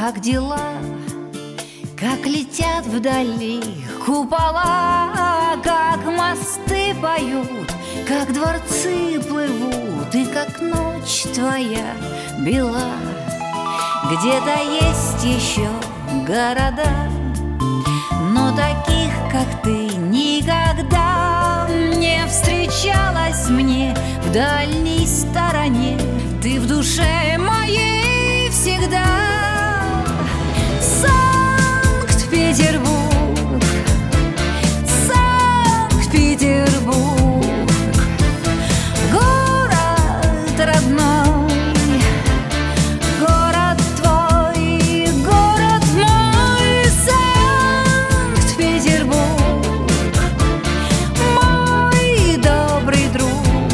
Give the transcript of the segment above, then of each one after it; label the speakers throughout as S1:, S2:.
S1: как дела? Как летят вдали купола, как мосты поют, как дворцы плывут, и как ночь твоя бела. Где-то есть еще города, но таких, как ты, никогда не встречалась мне в дальней стороне. Ты в душе моей всегда. Санкт-Петербург, Санкт-Петербург, город родной, город твой, город мой. Санкт-Петербург, мой добрый друг,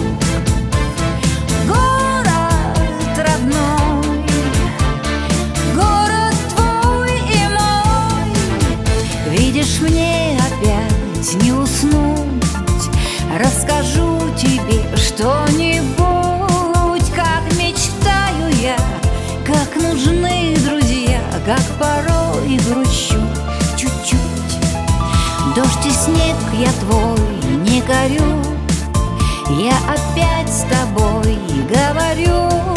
S1: город родной, город твой и мой. Видишь, мне опять не уснуть, расскажу тебе что-нибудь, как мечтаю я, как нужны друзья, как порой грущу чуть-чуть. Дождь и снег я твой не корю, я опять с тобой говорю.